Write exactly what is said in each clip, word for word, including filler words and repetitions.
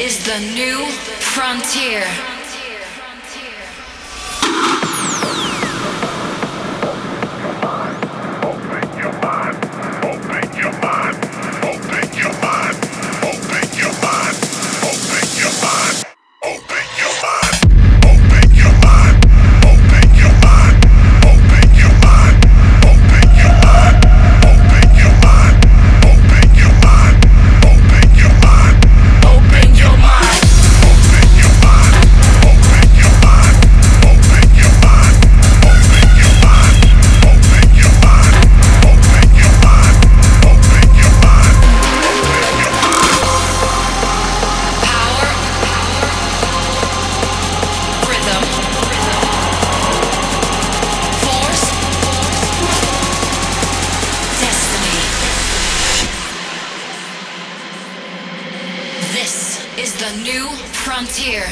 is the new frontier. This is the new frontier.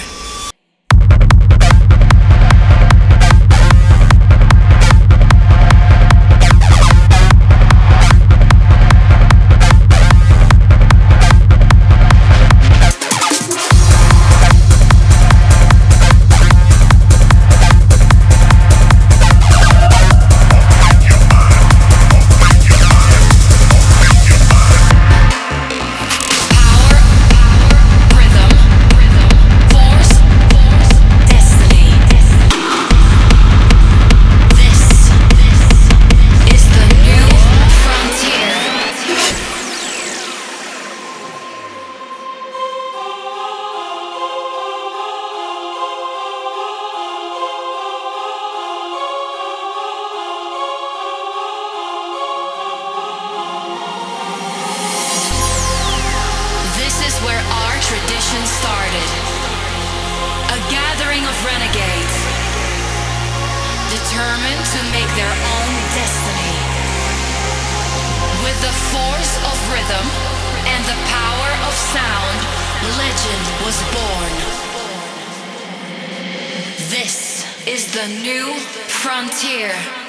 Where our tradition started. A gathering of renegades, determined to make their own destiny. With the force of rhythm and the power of sound, legend was born. This is the new frontier.